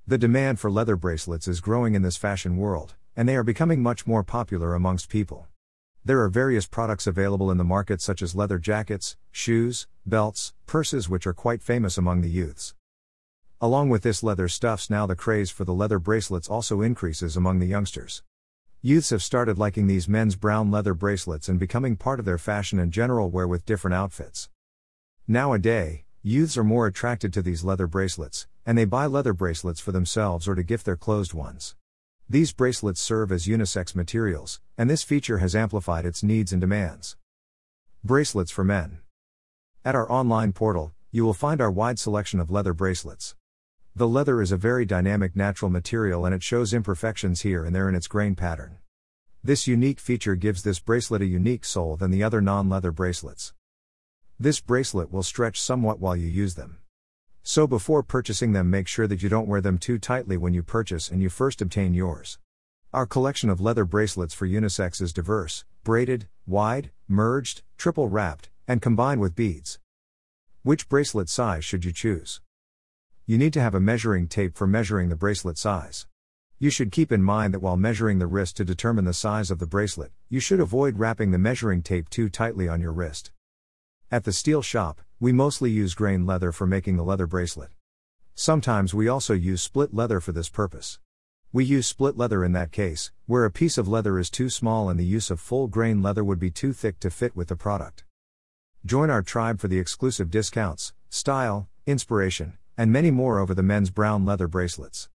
The demand for leather bracelets is growing in this fashion world, and they are becoming much more popular amongst people. There are various products available in the market such as leather jackets, shoes, belts, purses which are quite famous among the youths. Along with this leather stuffs, now the craze for the leather bracelets also increases among the youngsters. Youths have started liking these men's brown leather bracelets and becoming part of their fashion and general wear with different outfits. Nowadays, youths are more attracted to these leather bracelets, and they buy leather bracelets for themselves or to gift their closed ones. These bracelets serve as unisex materials, and this feature has amplified its needs and demands. Bracelets for men. At our online portal, you will find our wide selection of leather bracelets. The leather is a very dynamic natural material and it shows imperfections here and there in its grain pattern. This unique feature gives this bracelet a unique soul than the other non-leather bracelets. This bracelet will stretch somewhat while you use them. So before purchasing them, make sure that you don't wear them too tightly when you purchase and you first obtain yours. Our collection of leather bracelets for unisex is diverse, braided, wide, merged, triple wrapped, and combined with beads. Which bracelet size should you choose? You need to have a measuring tape for measuring the bracelet size. You should keep in mind that while measuring the wrist to determine the size of the bracelet, you should avoid wrapping the measuring tape too tightly on your wrist. At the steel shop, we mostly use grain leather for making the leather bracelet. Sometimes we also use split leather for this purpose. We use split leather in that case, where a piece of leather is too small and the use of full grain leather would be too thick to fit with the product. Join our tribe for the exclusive discounts, style, inspiration, and many more over the men's brown leather bracelets.